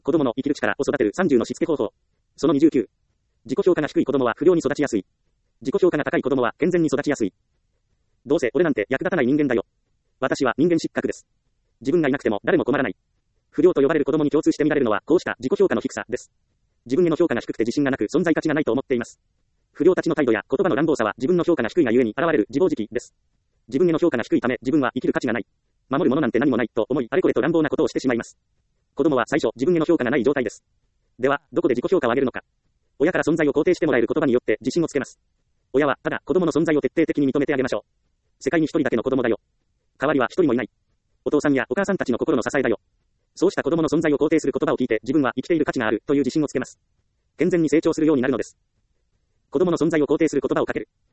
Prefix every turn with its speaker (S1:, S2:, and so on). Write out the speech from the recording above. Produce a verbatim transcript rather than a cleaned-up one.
S1: 子供の生きる力を育てるさんじゅうのしつけ方法。そのにじゅうきゅう。自己評価が低い子供は不良に育ちやすい。自己評価が高い子供は健全に育ちやすい。どうせ俺なんて役立たない人間だよ。私は人間失格です。自分がいなくても誰も困らない。不良と呼ばれる子供に共通して見られるのはこうした自己評価の低さです。自分への評価が低くて自信がなく存在価値がないと思っています。不良たちの態度や言葉の乱暴さは自分の評価が低いがゆえに現れる自暴自棄です。自分への評価が低いため自分は生きる価値がない。守るものなんて何もないと思いあれこれと乱暴なことをしてしまいます。子供は最初自分への評価がない状態です。では、どこで自己評価を上げるのか。親から存在を肯定してもらえる言葉によって自信をつけます。親はただ子供の存在を徹底的に認めてあげましょう。世界に一人だけの子供だよ。代わりは一人もいない。お父さんやお母さんたちの心の支えだよ。そうした子供の存在を肯定する言葉を聞いて自分は生きている価値があるという自信をつけます。健全に成長するようになるのです。子供の存在を肯定する言葉をかける。